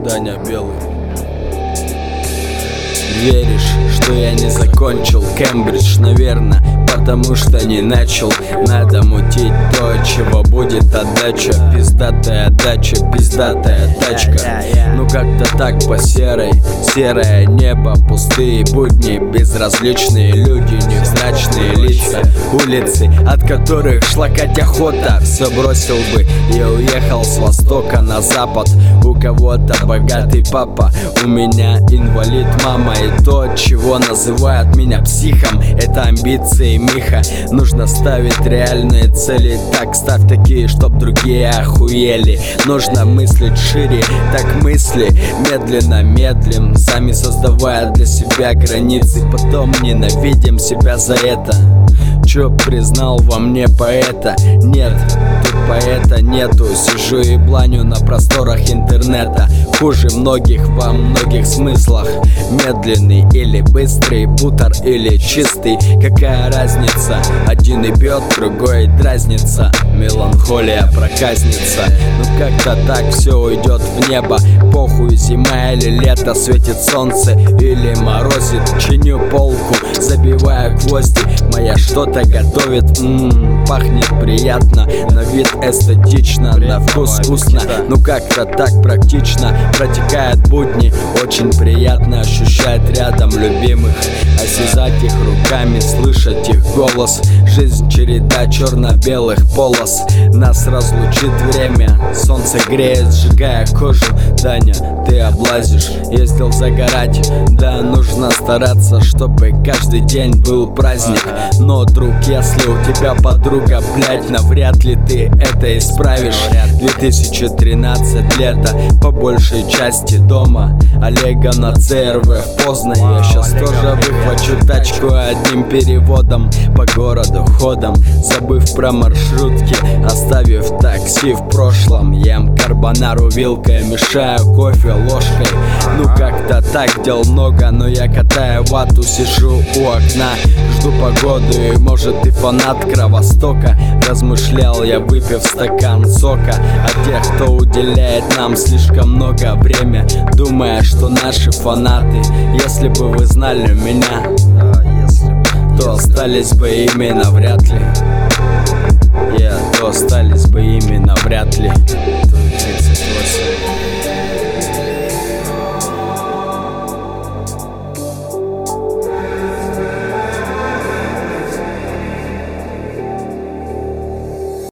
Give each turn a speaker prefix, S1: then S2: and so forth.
S1: Даня Белый. Веришь, что я не закончил Кембридж, наверное, потому что не начал. Надо мутить то, чего будет отдача. Пиздатая дача, пиздатая тачка. Ну как-то так по серой. Серое небо, пустые будни, безразличные люди, невзрачные лица. Улицы, от которых шла Катя охота. Все бросил бы и уехал с востока на запад. У кого-то богатый папа, у меня инвалид мама. И то, чего называют меня психом, это амбиции Миха. Нужно ставить реальные цели, так ставь такие, чтоб другие охуели. Нужно мыслить шире, так мысли медленно медлим, сами создавая для себя границы. Потом ненавидим себя за это. Чё признал во мне поэта? Нет, тут поэта нету. Сижу и бланю на просторах интернета. Хуже многих во многих смыслах. Медленный или быстрый, бутер или чистый, какая разница? Один и бьет, другой дразнится. Меланхолия проказница. Ну как-то так все уйдет в небо. Похуй, зима или лето, светит солнце или морозит. Чиню полку, забиваю гвозди. Моя что-то готовит, пахнет приятно, на вид эстетично, на вкус вкусно. Ну как-то так практично протекают будни. Очень приятно ощущать рядом любимых, осязать их руками, слышать их голос. Жизнь череда черно-белых полос. Нас разлучит время, солнце греет, сжигая кожу. Даня, ты облазишь, ездил загорать. Да, нужно стараться, чтобы каждый день был праздник. Но, друг, если у тебя подруга, блять, навряд ли ты это исправишь. 2013 лето, по большей части дома. Олега на ЦРВ поздно. Я щас тоже выхвачу тачку одним переводом по городу ходом, забыв про маршрутки, оставив такси в прошлом. Ем карбонару вилкой, мешаю кофе ложкой. Ну как-то так, дел много, но я катаю вату, сижу у окна, жду погоду. И может ты фанат Кровостока, размышлял я, выпив стакан сока. О тех, кто уделяет нам слишком много время, думая, что наши фанаты. Если бы вы знали меня, то остались бы ими навряд ли. То остались бы ими навряд ли. 38.